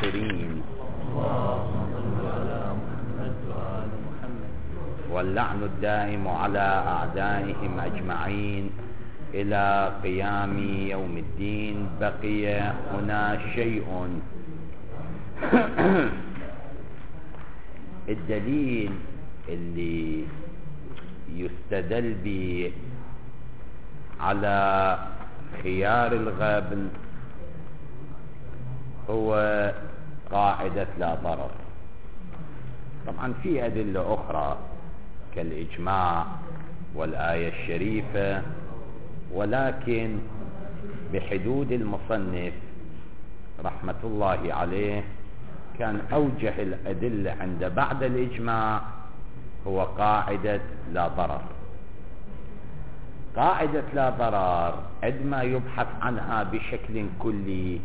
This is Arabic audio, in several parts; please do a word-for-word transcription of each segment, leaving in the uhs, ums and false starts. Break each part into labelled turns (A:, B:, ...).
A: الخاسرين، واللعن الدائم على أعدائهم أجمعين إلى قيام يوم الدين. بقي هنا شيء. الدليل اللي يستدل به على خيار الغبن هو قاعدة لا ضرر. طبعا في أدلة أخرى كالإجماع والآية الشريفة، ولكن بحدود المصنف رحمة الله عليه كان أوجه الأدلة عند بعد الإجماع هو قاعدة لا ضرر. قاعدة لا ضرر عندما يبحث عنها بشكل كلي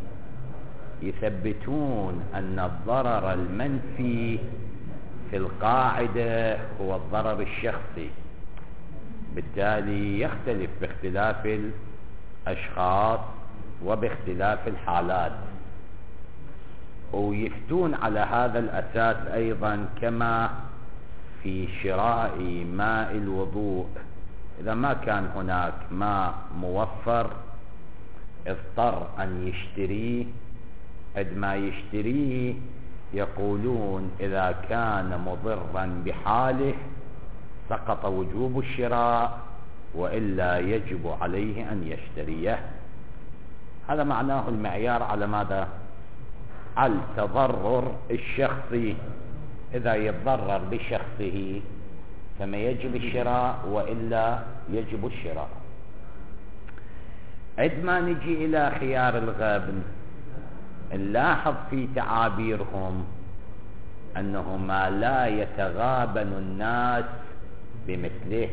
A: يثبتون أن الضرر المنفي في القاعدة هو الضرر الشخصي، بالتالي يختلف باختلاف الأشخاص وباختلاف الحالات. ويفتون على هذا الأساس أيضا كما في شراء ماء الوضوء، إذا ما كان هناك ماء موفر اضطر أن يشتريه، عندما يشتريه يقولون إذا كان مضرا بحاله سقط وجوب الشراء وإلا يجب عليه أن يشتريه. هذا معناه المعيار على ماذا؟ على التضرر الشخصي، إذا يتضرر بشخصه فما يجب الشراء وإلا يجب الشراء. عندما نجي إلى خيار الغبن نلاحظ في تعابيرهم أنه ما لا يتغابن الناس بمثله،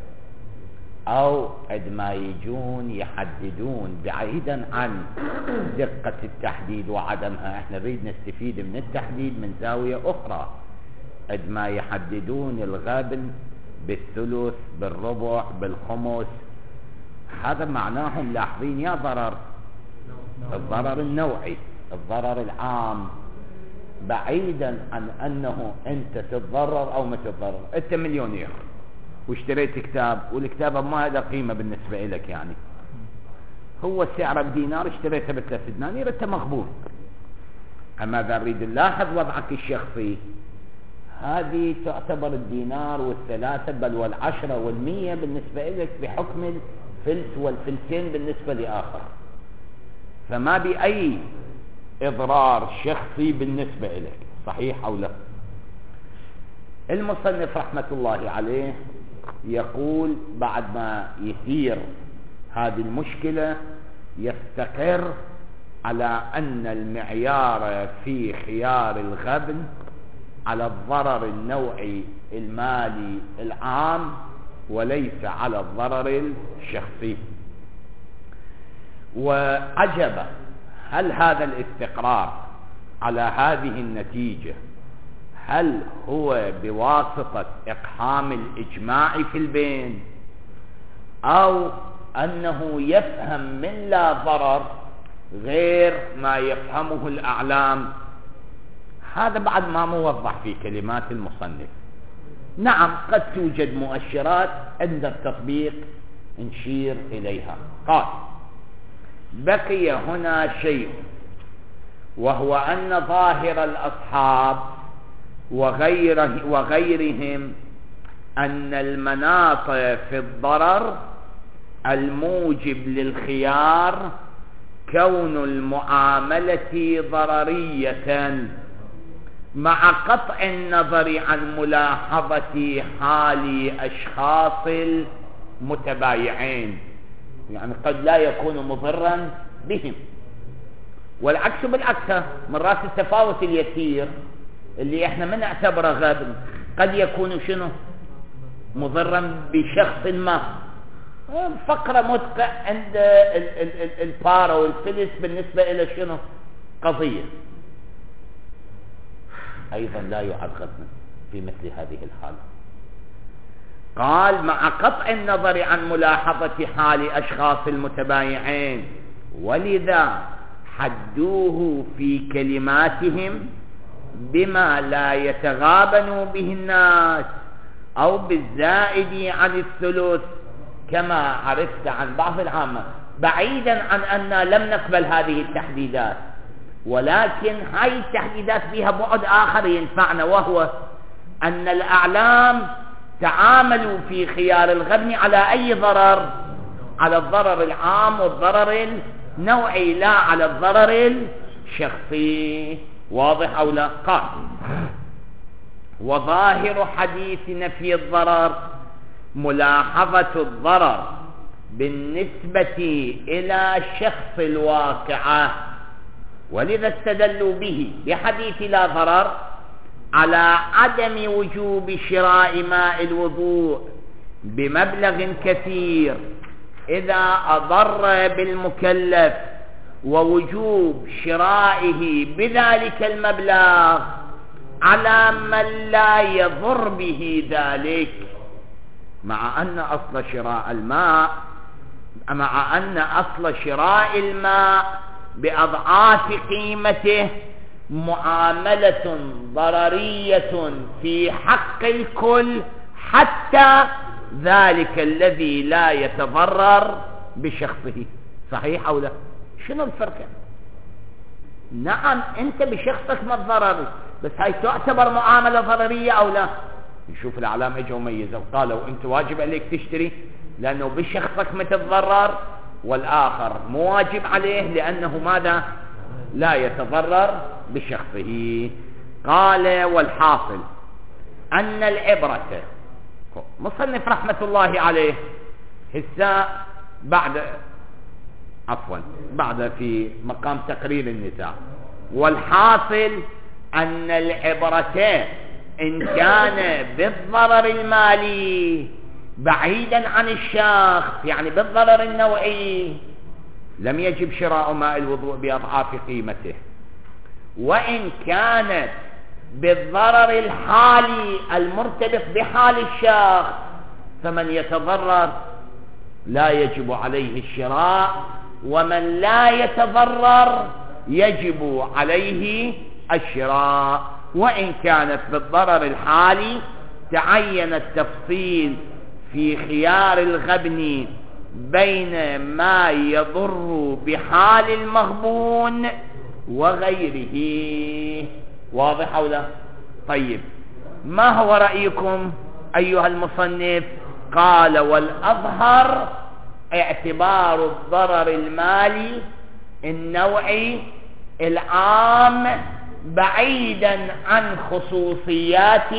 A: أو عندما يجون يحددون بعيدا عن دقة التحديد وعدمها، احنا نريد نستفيد من التحديد من زاوية أخرى. عندما يحددون الغبن بالثلث بالربع بالخمس، هذا معناه لاحظين يا ضرر الضرر النوعي الضرر العام، بعيدا عن أنه أنت تتضرر أو ما تتضرر. أنت مليونير واشتريت كتاب والكتاب ما هذا قيمة بالنسبة لك، يعني هو سعره بدينار اشتريته بثلاث دنانير، أنت مقبول. أما إذا نريد نلاحظ وضعك الشخصي، هذه تعتبر الدينار والثلاثة بل والعشرة والمية بالنسبة لك بحكم الفلس والفلسين بالنسبة لآخر، فما بأي إضرار شخصي بالنسبة لك. صحيح أو لا؟ المصنف رحمة الله عليه يقول بعد ما يثير هذه المشكلة يستقر على أن المعيار في خيار الغبن على الضرر النوعي المالي العام وليس على الضرر الشخصي. وعجبا هل هذا الاستقرار على هذه النتيجة هل هو بواسطة إقحام الإجماع في البين، أو أنه يفهم من لا ضرر غير ما يفهمه الأعلام؟ هذا بعد ما موضح في كلمات المصنف. نعم قد توجد مؤشرات عند التطبيق نشير إليها. قال: بقي هنا شيء، وهو أن ظاهر الأصحاب وغيره وغيرهم أن المناط في الضرر الموجب للخيار كون المعاملة ضررية مع قطع النظر عن ملاحظة حال أشخاص المتبايعين، يعني قد لا يكون مضرا بهم، والعكس بالعكس. من رأس التفاوت اليسير اللي احنا ما نعتبره غبن قد يكون شنو مضرا بشخص ما. فقرة متقع عند البارا والفلس بالنسبة إلى شنو قضية، أيضا لا يعد غبنا في مثل هذه الحالة. قال: مع قطع النظر عن ملاحظة حال أشخاص المتبايعين، ولذا حدوه في كلماتهم بما لا يتغابن به الناس أو بالزائد عن الثلث كما عرفت عن بعض العامة، بعيدا عن أننا لم نقبل هذه التحديدات، ولكن هاي التحديدات فيها بعد آخر ينفعنا، وهو أن الأعلام تعاملوا في خيار الغبن على أي ضرر؟ على الضرر العام والضرر النوعي، لا على الضرر الشخصي. واضح أو لا؟ قال: وظاهر حديث نفي الضرر ملاحظة الضرر بالنسبة إلى شخص الواقعة، ولذا استدلوا به بحديث لا ضرر على عدم وجوب شراء ماء الوضوء بمبلغ كثير إذا أضر بالمكلف، ووجوب شرائه بذلك المبلغ على من لا يضر به ذلك، مع أن أصل شراء الماء مع أن أصل شراء الماء بأضعاف قيمته معاملة ضررية في حق الكل، حتى ذلك الذي لا يتضرر بشخصه. صحيح أو لا؟ شنو الفرق؟ نعم أنت بشخصك ما تضرر، بس هاي تعتبر معاملة ضررية أو لا؟ نشوف الأعلام اجوا ميزوا قالوا أنت واجب عليك تشتري لأنه بشخصك ما تتضرر، والآخر مو واجب عليه لأنه ماذا؟ لا يتضرر بشخصه. قال: والحاصل أن العبرة، مصنف رحمة الله عليه هسه بعد عفوا بعد في مقام تقرير النزاع، والحاصل أن العبرة إن كان بالضرر المالي بعيدا عن الشخص، يعني بالضرر النوعي، لم يجب شراء ماء الوضوء بأضعاف قيمته، وإن كانت بالضرر الحالي المرتبط بحال الشخص فمن يتضرر لا يجب عليه الشراء، ومن لا يتضرر يجب عليه الشراء. وإن كانت بالضرر الحالي تعين التفصيل في خيار الغبن بين ما يضر بحال المغبون وغيره. واضح أو لا؟ طيب، ما هو رأيكم أيها المصنف؟ قال: والأظهر اعتبار الضرر المالي النوعي العام بعيدا عن خصوصيات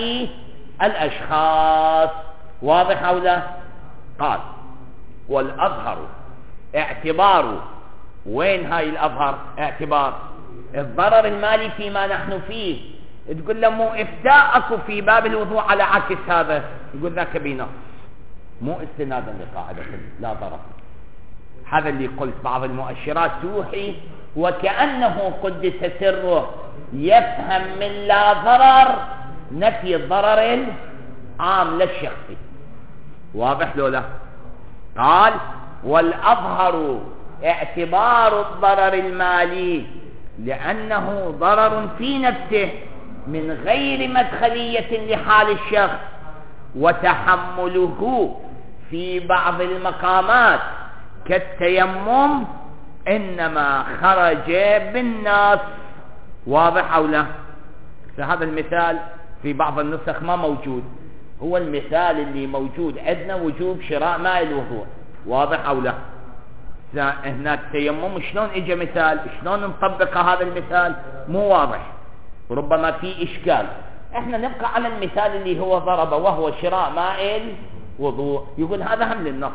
A: الأشخاص. واضح أو لا؟ قال: والأظهر اعتبار، وين هاي الأظهر؟ اعتبار الضرر المالي فيما نحن فيه. تقول له مو إفتاءك في باب الوضوء على عكس هذا، يقول ذاك بنص، مو استنادا لقاعدة لا ضرر. هذا اللي قلت بعض المؤشرات توحي وكأنه قدس سره يفهم من لا ضرر نفي الضرر العام للشخصي. واضح لو لا؟ قال: والأظهر اعتبار الضرر المالي لأنه ضرر في نفسه من غير مدخلية لحال الشخص، وتحمله في بعض المقامات كالتيمم إنما خرج بالنص. واضح أو لا؟ فهذا المثال في بعض النسخ ما موجود، هو المثال اللي موجود عندنا وجوب شراء ماء الوضوء. واضح أو لا؟ هناك تيمم شلون اجى مثال؟ شلون نطبق هذا المثال؟ مو واضح، ربما في إشكال. احنا نبقى على المثال اللي هو ضربه وهو شراء ماء الوضوء، يقول هذا هم للنص.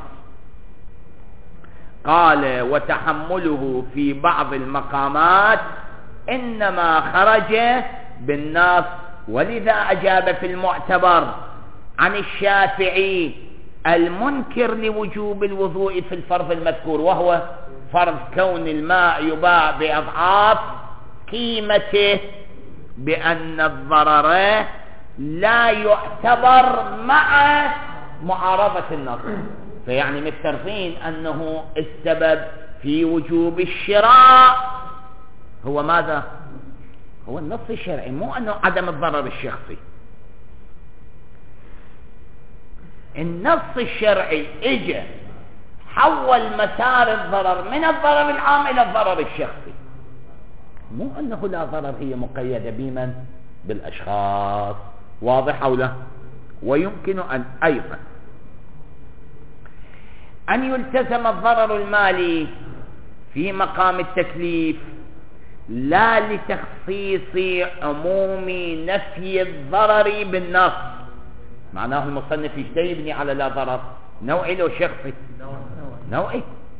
A: قال: وتحمله في بعض المقامات إنما خرج بالنص. ولذا أجاب في المعتبر عن الشافعي المنكر لوجوب الوضوء في الفرض المذكور، وهو فرض كون الماء يباع بأضعاف قيمته، بأن الضرر لا يعتبر مع معارضة النص. فيعني مفترضين أنه السبب في وجوب الشراء هو ماذا؟ هو النص الشرعي، مو أنه عدم الضرر الشخصي. النص الشرعي اجى حول مسار الضرر من الضرر العام إلى الضرر الشخصي، مو أنه لا ضرر هي مقيدة بمن؟ بالأشخاص. واضح أو لا؟ ويمكن أن أيضا أن يلتزم الضرر المالي في مقام التكليف لا لتخصيص عموم نفي الضرر بالنص. معناه المصنف يشتي يبني على لا ضرر نوعي لو شخصي؟ نوعي.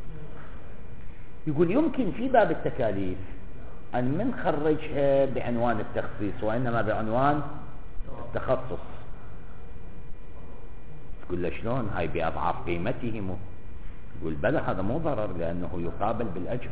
A: يقول يمكن في باب التكاليف أن من خرجها بعنوان التخصيص وإنما بعنوان التخصص. تقول له شلون؟ هاي بأضعاف قيمته. مو يقول بلى، هذا مو ضرر لأنه يقابل بالأجر،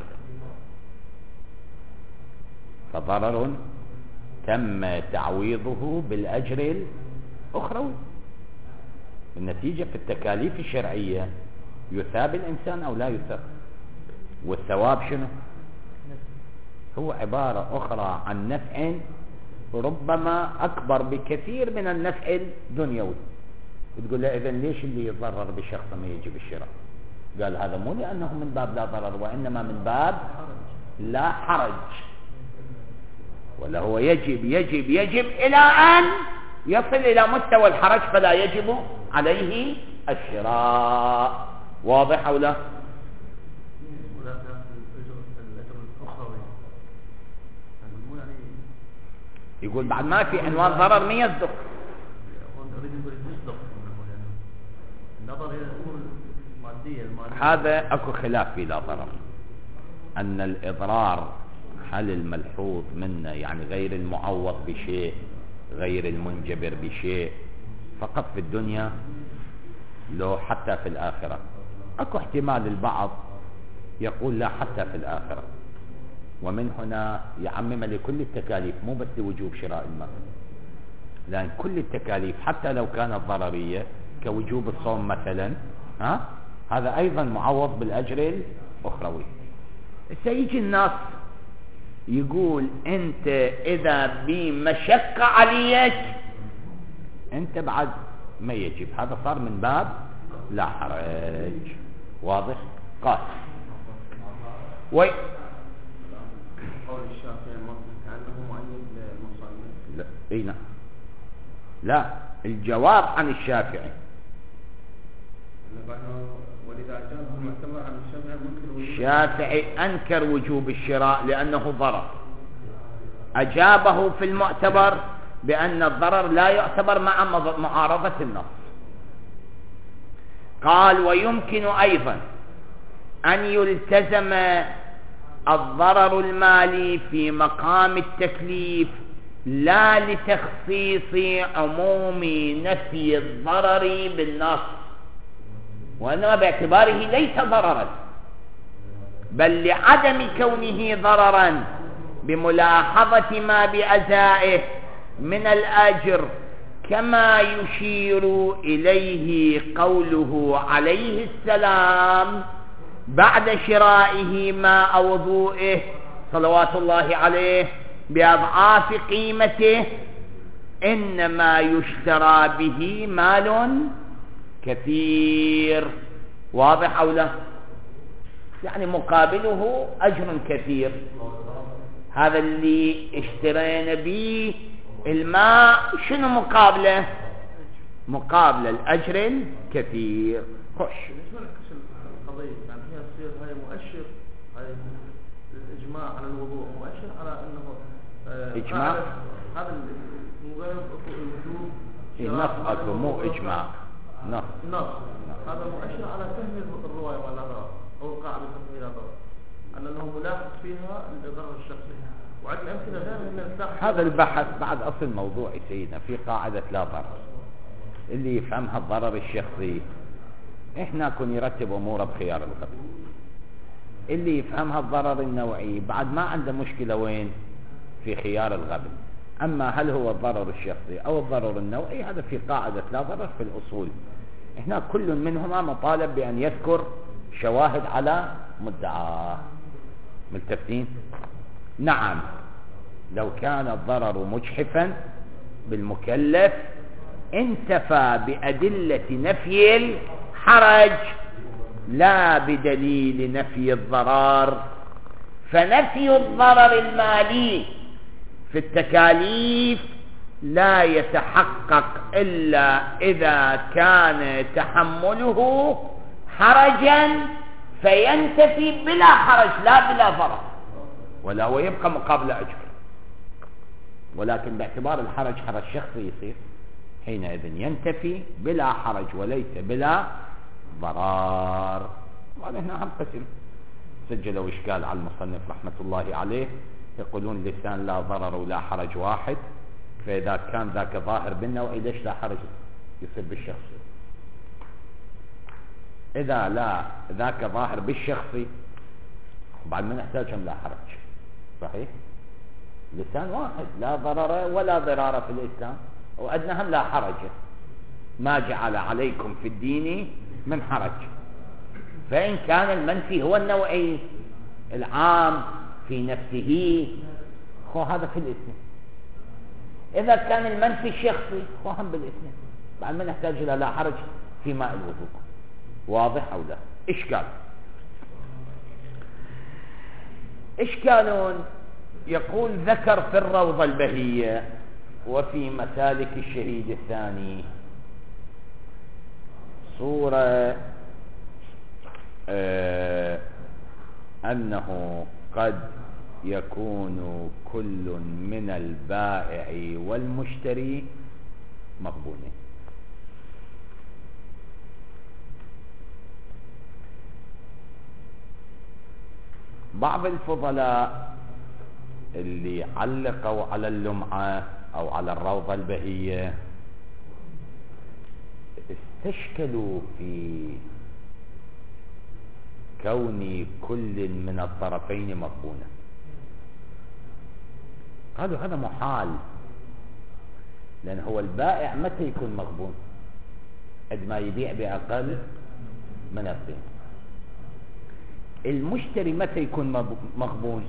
A: فضرر تم تعويضه بالأجر الأخروي. النتيجة في التكاليف الشرعية يثاب الإنسان أو لا يثاب، والثواب شنو؟ هو عبارة أخرى عن نفع ربما أكبر بكثير من النفع الدنيوي. تقول له إذن ليش اللي يضرر بشخص ما يجي بالشراء؟ قال هذا مو لأنه من باب لا ضرر، وإنما من باب لا حرج، ولا هو يجب يجب يجب إلى أن يصل إلى مستوى الحرج فلا يجب عليه الشراء. واضح أو لا؟ يقول بعد ما في عنوان ضرر من يصدق. هذا اكو خلاف في لا ضرر، ان الاضرار هل الملحوظ منه يعني غير المعوض بشيء، غير المنجبر بشيء، فقط في الدنيا لو حتى في الآخرة. اكو احتمال البعض يقول لا حتى في الآخرة، ومن هنا يعمم لكل التكاليف مو بس لوجوب شراء المال، لأن كل التكاليف حتى لو كانت ضررية كوجوب الصوم مثلا، ها هذا أيضا معوض بالأجر الأخروي. سيجي النص يقول أنت إذا بمشقة عليك أنت بعد ما يجب، هذا صار من باب لا حرج. واضح؟ قال وي
B: قول الشافعي كأنه مؤيد للمصنف.
A: لا اي نعم، لا الجواب عن الشافعي
B: ولذا أجاب المعتمر عن الشافعي منكر وجوب
A: الشافعي أنكر وجوب الشراء لأنه ضرر، أجابه في المعتبر بأن الضرر لا يعتبر مع معارضة النص. قال ويمكن أيضا أن يلتزم الضرر المالي في مقام التكليف لا لتخصيص عموم نفي الضرر بالنص، وإنما باعتباره ليس ضررا، بل لعدم كونه ضررا بملاحظة ما بأزائه من الأجر، كما يشير إليه قوله عليه السلام بعد شرائه ماء وضوئه صلوات الله عليه بأضعاف قيمته: إنما يشترى به مال كثير. واضح أو لا؟ يعني مقابله أجر كثير. هذا اللي اشترينا به الماء شنو مقابله؟ مقابل الأجر الكثير. خش
B: القضية يعني هي تصير هاي مؤشر، هاي الإجماع على الوضوء مؤشر على أنه آه
A: إجماع
B: هذا مجرد الوجوب
A: نص أكو مو إجماع، نص
B: نص هذا مؤشر على فهم الرواية ولا ضرر أو القاعدة فهم لا ضرر، أن أنه ملاحظ فيها الضرر الشخصي. وعندنا أمثلة غير من
A: هذا البحث بعد أصل موضوعي سيدنا في قاعدة لا ضرر، اللي يفهمها الضرر الشخصي إحنا كن يرتب أموره بخيار الغبن، اللي يفهمها الضرر النوعي بعد ما عنده مشكلة وين في خيار الغبن. أما هل هو الضرر الشخصي أو الضرر النوعي هذا في قاعدة لا ضرر في الأصول. إحنا كل منهما مطالب بأن يذكر شواهد على مدعاه. ملتفتين؟ نعم، لو كان الضرر مجحفا بالمكلف انتفى بأدلة نفي الحرج لا بدليل نفي الضرر. فنفي الضرر المالي في التكاليف لا يتحقق إلا إذا كان تحمله حرجا فينتفي بلا حرج لا بلا ضرر، ولا هو يبقى مقابل أجر. ولكن باعتبار الحرج حرج شخصي يصير حينئذ ينتفي بلا حرج وليس بلا ضرار. وهذا هنا هم قسم سجلوا إشكال على المصنف رحمة الله عليه، يقولون لسان لا ضرر ولا حرج واحد، فإذا كان ذاك ظاهر بالنوع ليش لا حرج يصير بالشخص؟ إذا لا ذاك ظاهر بالشخصي بعد ما نحتاجهم لا حرج. صحيح، لسان واحد لا ضرر ولا ضرار في الإسلام، وأدناهم لا حرج، ما جعل عليكم في الدين من حرج. فإن كان المنفي هو النوعي العام في نفسه خو هذا في الإثم. إذا كان المنفي الشخصي خو هم بالإثم، بعد ما نحتاج إلى لا حرج في ماء الوضوء. واضح أو لا؟ إشكال إشكال يقول ذكر في الروضة البهية وفي مسالك الشهيد الثاني صورة آه أنه قد يكون كل من البائع والمشتري مغبونين. بعض الفضلاء اللي علقوا على اللمعة أو على الروضة البهية استشكلوا في كون كل من الطرفين مغبونا. قالوا هذا محال، لأن هو البائع متى يكون مغبون؟ عندما يبيع بأقل من القيمة. المشتري متى يكون مغبون؟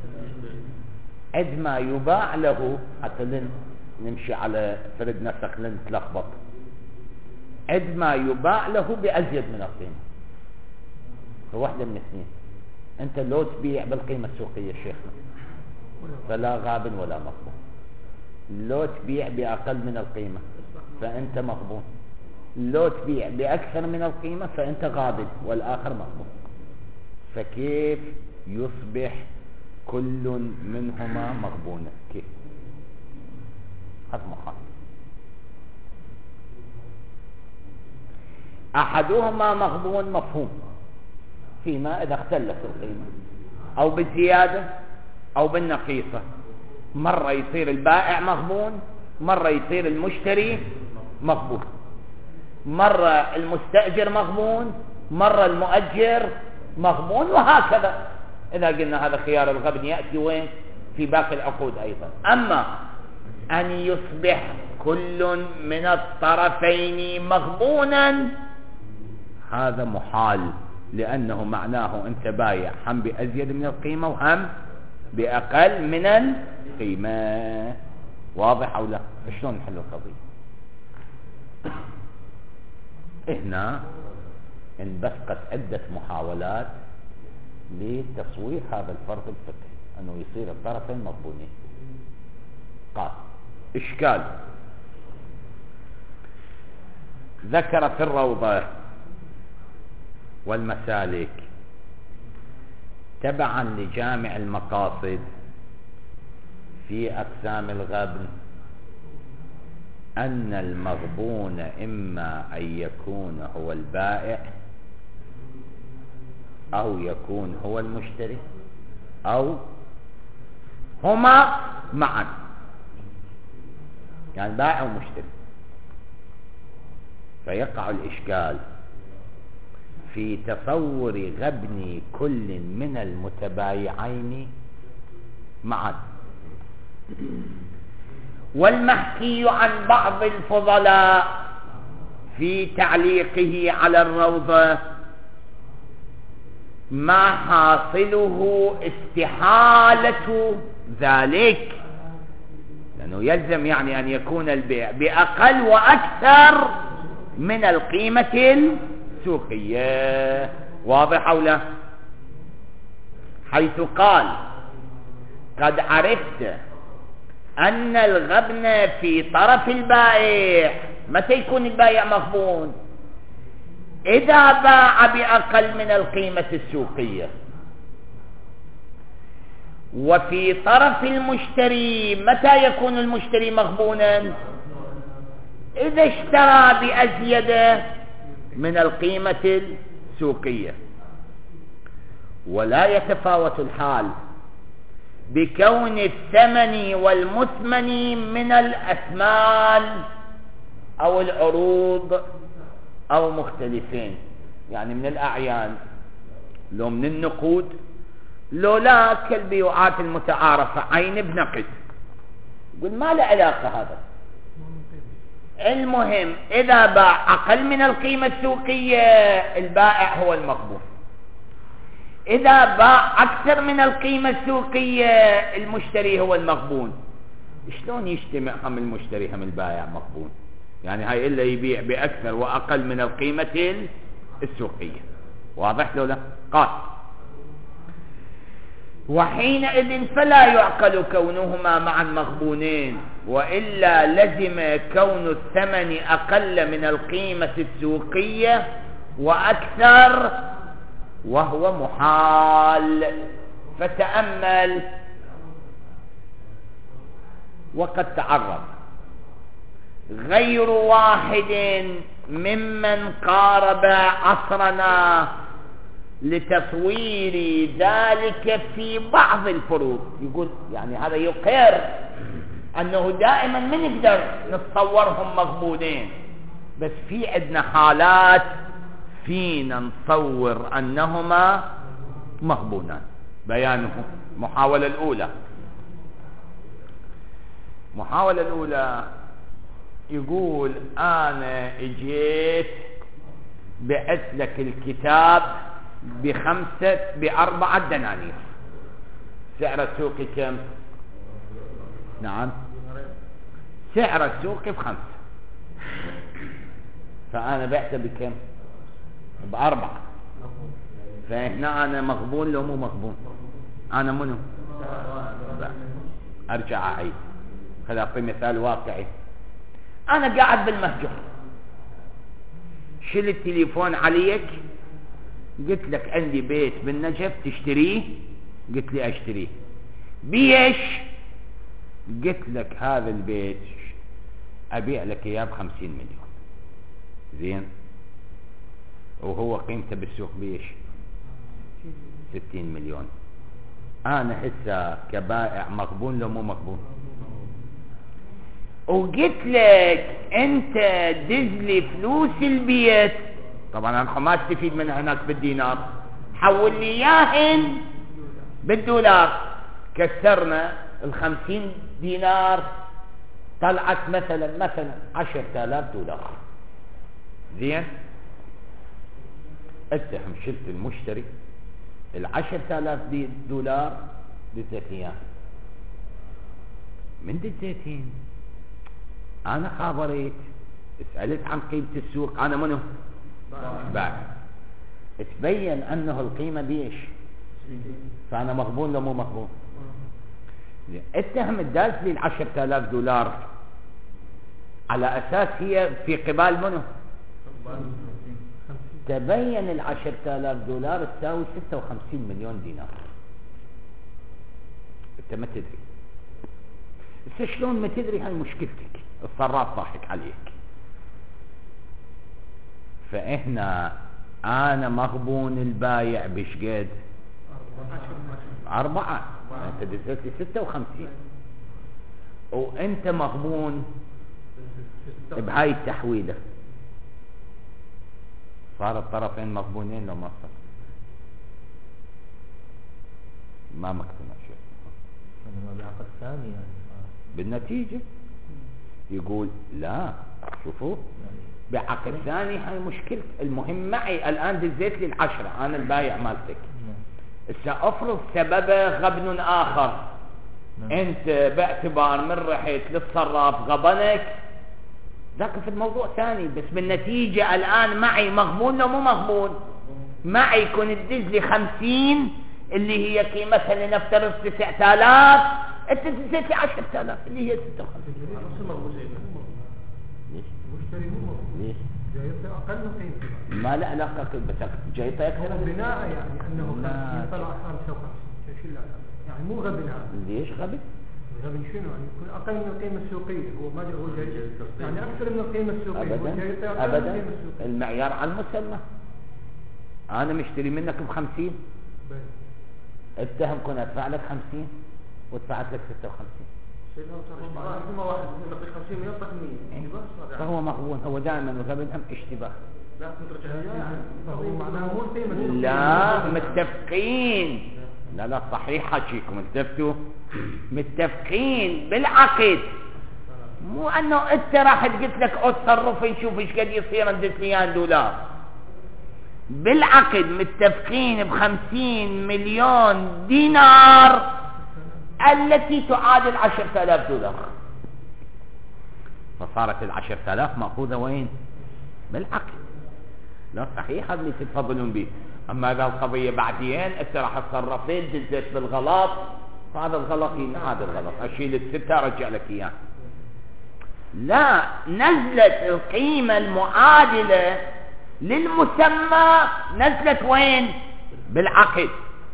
A: عندما يباع له، حتى لن نمشي على فرد نسق لن نتلخبط، عندما يباع له بأزيد من القيمة. فواحدة من اثنين، انت لو تبيع بالقيمة السوقية شيخنا فلا غاب ولا مغبون، لو تبيع بأقل من القيمة فأنت مغبون، لو تبيع بأكثر من القيمة فأنت غاب والآخر مغبون. فكيف يصبح كل منهما مغبونا؟ كيف؟ هذا محال. أحدهما مغبون مفهوم فيما إذا اختلت القيمة أو بالزيادة أو بالنقيصة. مرة يصير البائع مغبون، مرة يصير المشتري مغبون، مرة المستأجر مغبون، مرة المؤجر مغبون، وهكذا. إذا قلنا هذا خيار الغبن يأتي وين؟ في باقي العقود أيضا. أما أن يصبح كل من الطرفين مغبونا هذا محال، لأنه معناه أنت بايع هم بأزيد من القيمة وهم بأقل من القيمة. واضح أو لا؟ شلون نحل القضية؟ هنا انبثقت عدة محاولات لتصوير هذا الفرق الفقهي أنه يصير الطرفين مغبونين. قال إشكال ذكر في الروضة والمسالك تبعا لجامع المقاصد في أقسام الغبن أن المغبون إما أن يكون هو البائع أو يكون هو المشتري أو هما معا، يعني بائع ومشتري. فيقع الإشكال في تصور غبن كل من المتبايعين معا. والمحكي عن بعض الفضلاء في تعليقه على الروضة ما حاصله استحالة ذلك، لأنه يلزم يعني أن يكون البيع بأقل وأكثر من القيمة السوقية. واضح أو لا؟ حيث قال قد عرفت أن الغبن في طرف البائع. متى يكون البائع مغبون؟ إذا باع بأقل من القيمة السوقية. وفي طرف المشتري متى يكون المشتري مغبونا؟ إذا اشترى بأزيد من القيمة السوقية. ولا يتفاوت الحال بكون الثمن والمثمن من الأثمان أو العروض أو مختلفين، يعني من الأعيان لو من النقود، لو لا كالبيوعات المتعارفة عين بنقد، يقول ما له علاقة هذا. المهم إذا باع أقل من القيمة السوقية البائع هو المغبون، إذا باع أكثر من القيمة السوقية المشتري هو المغبون. شلون يجتمع هم المشتري هم البائع مغبون؟ يعني هاي إلا يبيع بأكثر وأقل من القيمة السوقية. واضح لو لا؟ قال وحينئذ فلا يعقل كونهما معا مغبونين، وإلا لزم كون الثمن أقل من القيمة السوقية وأكثر، وهو محال. فتأمل. وقد تعرض غير واحد ممن قارب عصرنا لتصوير ذلك في بعض الفروض. يقول يعني هذا يقر أنه دائما ما نقدر نتصورهم مغبونين، بس في عندنا حالات فينا نصور أنهما مغبونان. بيانه محاولة الأولى. محاولة الأولى يقول أنا اجيت بعت لك الكتاب بخمسة بأربعة دنانير، سعر السوقي كم؟ نعم سعر السوقي بخمسة، فأنا بعته بكم؟ بأربعة. فهنا أنا مغبون لو مو مغبون؟ أنا منو؟ أرجع أعيد. خليني أعطي مثال واقعي. أنا قاعد بالمهجر، شل التليفون عليك، قلت لك عندي بيت بالنجف تشتريه؟ قلت لي أشتريه. بيش؟ قلت لك هذا البيت أبيع لك إياه بخمسين مليون. زين، وهو قيمته بالسوق بيش ستين مليون. أنا حسا كبائع مغبون لو مو مغبون؟ وقلت لك أنت دزلي فلوس البيت، طبعا أنا ما استفيد من هناك بالدينار، حول لي إياهن بالدولار. كسرنا الخمسين دينار طلعت مثلا مثلا عشرة آلاف دولار. زين، اتهم شلت المشتري العشرة آلاف دولار دزت إياه. من دزيتين؟ أنا خابريت، سألت عن قيمة السوق، أنا منه؟ باع. تبين أنه القيمة بيش، فأنا مغبون لو مو مغبون؟ اتهم الدالس لي العشرة آلاف دولار على أساس هي في قبال منه؟ تبين العشرة آلاف دولار تساوي ستة وخمسين مليون دينار. انت ما تدري. بس شلون ما تدري؟ هاي مشكلتك، الصراف ضاحك عليك. فإحنا أنا مغبون، البايع بشقد أربعة، أنت دزت لي ستة وخمسين، وأنت مغبون بهاي التحويلة. صار الطرفين مغبونين لو ما صار ما مكتوب شيء.
B: ما بعقد ثاني يعني
A: بالنتيجة يقول لا، شوفوا بعقد ثاني هاي مشكلة. المهم معي الآن دزيت لي العشرة، أنا البايع مالتك، سأفرض سببه غبن آخر. نعم. أنت باعتبار من رحت للصراف غبنك، ذاك في الموضوع ثاني، بس بالنتيجة الآن معي مغبون لو مو مغبون؟ معي كنت تدز لي خمسين اللي هي قيمتها لنفترض تسعة آلاف، أنت دزيت لي عشرة آلاف اللي هي ستة وخمسين. ليش؟
C: مشتري مو ليش؟ جايته أقل من قيمته.
A: ما له علاقة بس جايته أكثر.
C: بناء يعني أنه خمسين طلع خمسة وخمسين، شو لا يعني مو غبن هذا.
A: ليش غبن؟
C: غبن شنو يعني؟ يكون أقل من القيمة السوقية، هو ما هو جاي يعني أكثر من القيمة السوقية.
A: أبدا أبدا، المعيار على المسمى. أنا مشتري منك بخمسين، اتهم كنت أدفع لك خمسين ودفعت لك ستة وخمسين. فهو مغبون، هو دائما الغبن أم اشتباه. لا متفقين، لا لا صحيح حكيكم، التفتوا متفقين بالعقد، مو انه انت راح قلت لك اتصرف نشوف ايش قد يصير ندز لي دولار. بالعقد متفقين بخمسين مليون دينار التي تعادل عشرة آلاف دولار، فصارت العشرة آلاف مأخوذة وين؟ بالعقد. لا صحيح هذا اللي تتفضلون به. أما إذا القضية بعدين أنت راح تصرفين دزت بالغلط، فهذا الغلط ينعاد الغلط، أشيل الستة أرجع لك إياه. لا، نزلت القيمة المعادلة للمسمى نزلت وين؟ بالعقد.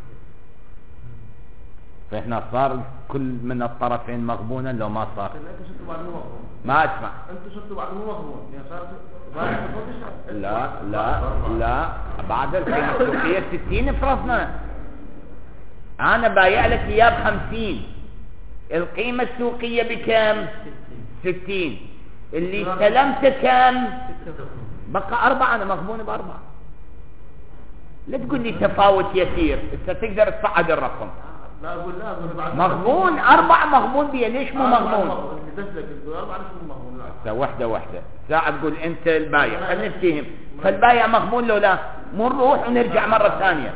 A: فهنا صار كل من الطرفين مغبونا لو ما صار. ما اسمع.
B: انت صرتوا بعد مو مغبون يعني صار
A: لا لا لا بعد القيمة السوقية ستين فرضنا. انا بايع لك اياه بخمسين، القيمة السوقية بكم؟ ستين، اللي استلمته كم؟ بقى أربعة، أنا مغبون بأربعة. لا تقول لي تفاوت يسير، انت تقدر تصعد الرقم.
B: لا أقول لا أقول
A: مغبون أربعة، مغبون بيه. ليش مو مغبون؟
B: لا
A: واحدة واحدة ساعة تقول أنت البايع، خلينا نتهم. فالبايع مغبون لو لا؟ مو نروح ونرجع مرة ثانية.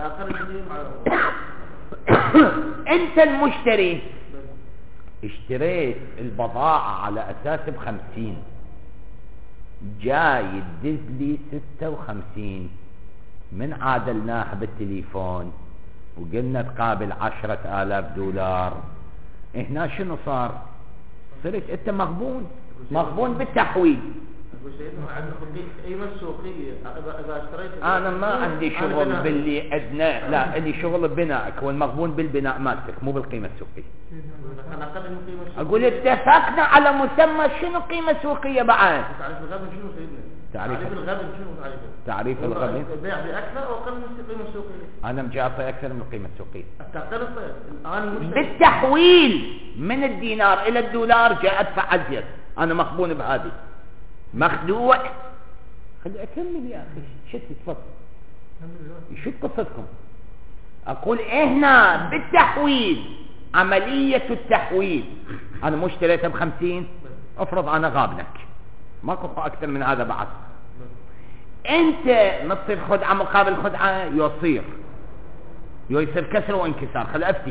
A: أنت المشتري اشتريت البضاعة على أساس بخمسين، جاي يدز لي ستة وخمسين، من عادلناه بالتليفون وقلنا تقابل عشرة آلاف دولار. هنا شنو صار؟ صرت انت مغبون، مغبون بالتحويل. انا ما عندي شغل باللي ادنى، لا اللي شغل ببنائك، هو المغبون بالبناء مالتك مو بالقيمة السوقية. اقول اتفقنا على مسمى، شنو قيمة سوقية بعد؟
B: تعريف الغبن شنو سيدنا؟
A: تعريف
B: الغبن شنو تعريفه؟
A: تعريف الغبن
B: البيع باكثر او اقل من القيمة السوقية؟
A: انا مجاطي اكثر من القيمة السوقية.
B: الان
A: بالتحويل من الدينار الى الدولار جاء ادفع ازيد، انا مخبون بهذه، مخدوع. خلي اكمل يا اخي، شت تفضل شو قصتكم؟ اقول هنا بالتحويل، عملية التحويل، انا مو اشتريتها بخمسين، افرض انا غابنك، ماكو اكثر من هذا بعد. انت ما تصير خدعة مقابل خدعة، يصير يصير كسر وانكسار. خل افتي،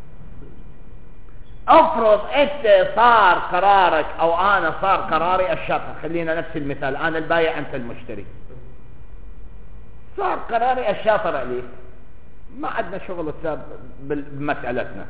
A: افرض انت صار قرارك او انا صار قراري الشاطر، خلينا نفس المثال، انا البايع انت المشتري، صار قراري الشاطر عليك، ما عندنا شغل بمسألتنا،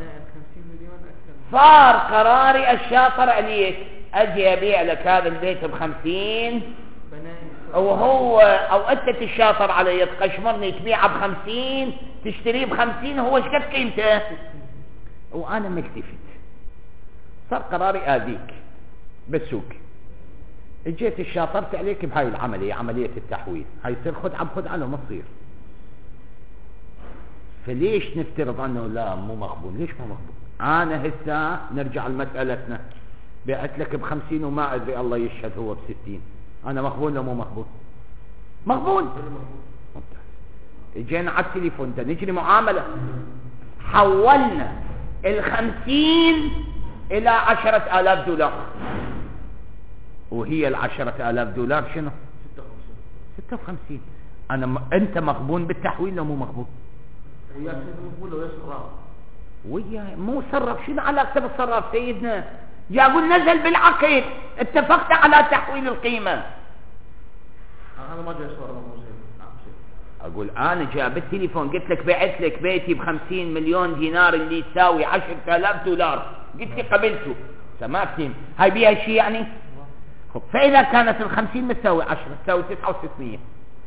A: صار قراري الشاطر عليك، اجي ابيع لك هذا البيت بخمسين وهو او انت تشاطر علي تقشمرني تبيعه بخمسين تشتريه بخمسين، هو ايش قد قيمته وانا ملتفت، صار قراري اذيك بالسوق، اجيت شاطرت عليك بهاي العملية، عملية التحويل، هاي تصير خدعة بخدعة لو ما تصير. فليش نفترض انه لا مو مقبول؟ ليش مو مقبول؟ انا هسه نرجع لمسألتنا، بعت لك بخمسين وما ادري الله يشهد هو بستين، انا مقبول لو مو مقبول؟ مقبول. اجينا على التليفون ده نجري معاملة، حولنا الخمسين الى عشرة الاف دولار، وهي العشرة الاف دولار شنو؟ ستة وخمسين. انا م... انت مغبون بالتحويل لو مو مغبون؟
B: ويا سيد المقبول ويسرى
A: ويا مو صرف. شنو علاقته بالصرف سيدنا؟ جا اقول نزل بالعقد، اتفقت على تحويل القيمة.
B: هذا ما جاي صار موزين.
A: اقول انا جاب التليفون قلت لك بعت لك بيتي بخمسين مليون دينار اللي يساوي عشرة آلاف دولار، قلت لي قبلته، سمعتين هاي بيها شيء يعني؟ فاذا كانت الخمسين متساوي عشرة تساوي تسعة وستمية،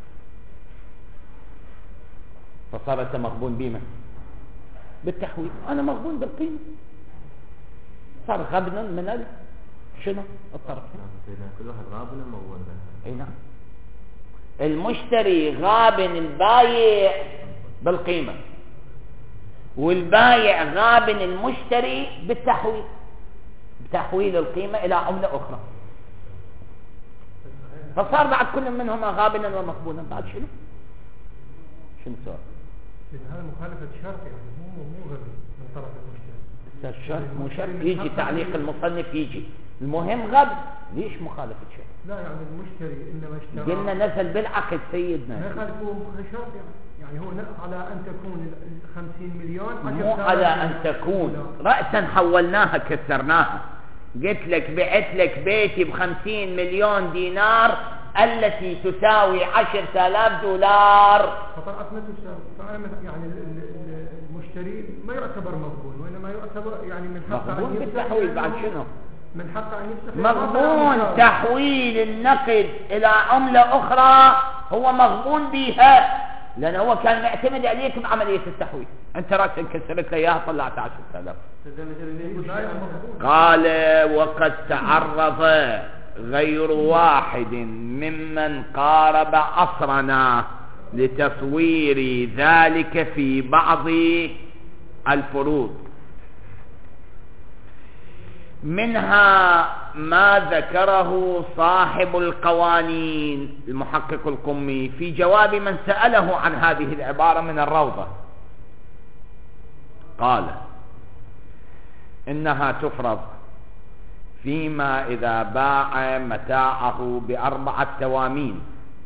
A: فصار انت مغبون بما بالتحويل، انا مغبون بالقيمة، صار غبنا من ال... شنو الطرف.
B: كل واحد غابن مغبون به.
A: اي نعم، المشتري غابن البايع بالقيمة، والبايع غابن المشتري بالتحويل، بتحويل القيمة الى عملة اخرى، فصار بعد كل منهما غابنا ومغبونا. بعد شنو شنو صار؟
C: هذا مخالفة شرط يعني، مو مو غبي من طرف المشتري.
A: الشرط مو شرط، يجي تعليق المصنف يجي المهم غب. ليش مخالفة شرط؟
C: لا يعني المشتري انما اشترى،
A: قلنا نزل بالعقد سيدنا،
C: ما يخالف هو شرط يعني. يعني هو على ان تكون الخمسين مليون،
A: مو على ان تكون رأسا حولناها كسرناها. قلت لك بعت لك بيتي بخمسين مليون دينار التي تساوي عشرة آلاف دولار،
C: فطلعت ما تساوي. فأنا يعني المشتري ما يعتبر مغبون، وإنما يعتبر يعني من حقه
A: مغبون بالتحويل. بعد شنو؟
C: من حقه أن يفتح
A: مغبون تحويل النقد إلى عملة أخرى، هو مغبون بها، لأنه هو كان معتمد عليك بعملية التحويل. أنت رأسا كسرت له إياها طلعت عشرة آلاف. قال وقد تعرض غير واحد ممن قارب عصرنا لتصوير ذلك في بعض الفروض، منها ما ذكره صاحب القوانين المحقق القمي في جواب من سأله عن هذه العبارة من الروضة. قال إنها تفرض فيما إذا باع متاعه بأربعة توامين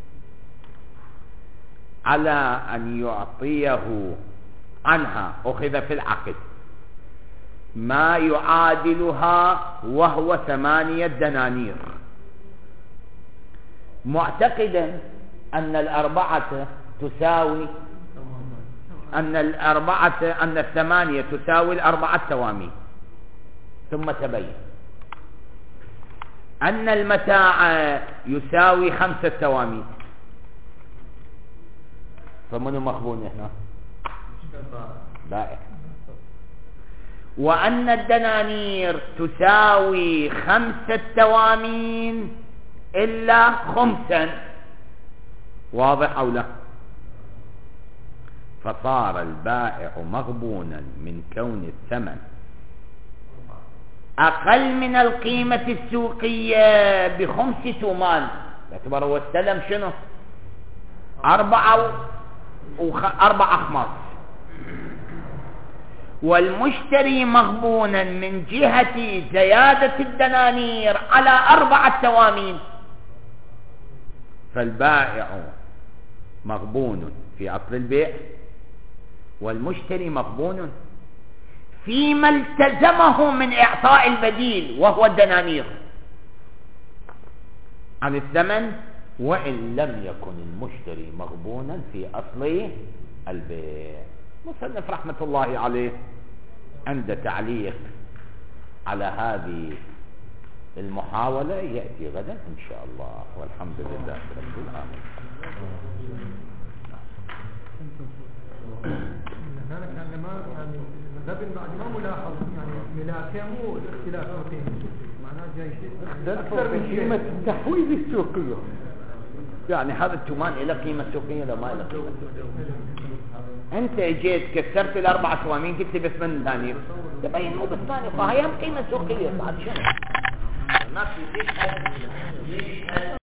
A: على أن يعطيه عنها أخذ في العقد ما يعادلها وهو ثمانية دنانير، معتقدا أن الأربعة تساوي أن الأربعة أن الثمانية تساوي الأربعة توامين، ثم تبين أن المتاع يساوي خمسة توامين، فمنو مخبون هنا؟ بائع. وأن الدنانير تساوي خمسة توامين إلا خمسا، واضح أو لا؟ فصار البائع مغبونا من كون الثمن أقل من القيمة السوقية بخمس تومان، باعتبار هو استلم شنو؟ أربعة وخ... أربع أخماس، والمشتري مغبونا من جهة زيادة الدنانير على أربعة توامين، فالبائع مغبون في أصل البيع، والمشتري مغبون فيما التزمه من إعطاء البديل وهو الدنانير عن الثمن، وإن لم يكن المشتري مغبونا في أصل البيع. مصنف رحمة الله عليه عند تعليق على هذه المحاولة يأتي غدا إن شاء الله، والحمد لله رب العالمين.
C: هذا كان ما يعني غبن بعد ما ملاحظ يعني ملاكه مو الاختلاف القيمة، معناه جاي شيء أكثر من قيمة
A: التحويل السوقية، يعني هذا التومان إلى قيمة سوقية لا ما إلى قيمة سوقية. أنت جيت كسرت الأربع توامين قلت لي بس من ثانية تبين مو بس ثانية، فهي هم قيمة سوقية. بعد شنو؟ ما في ليش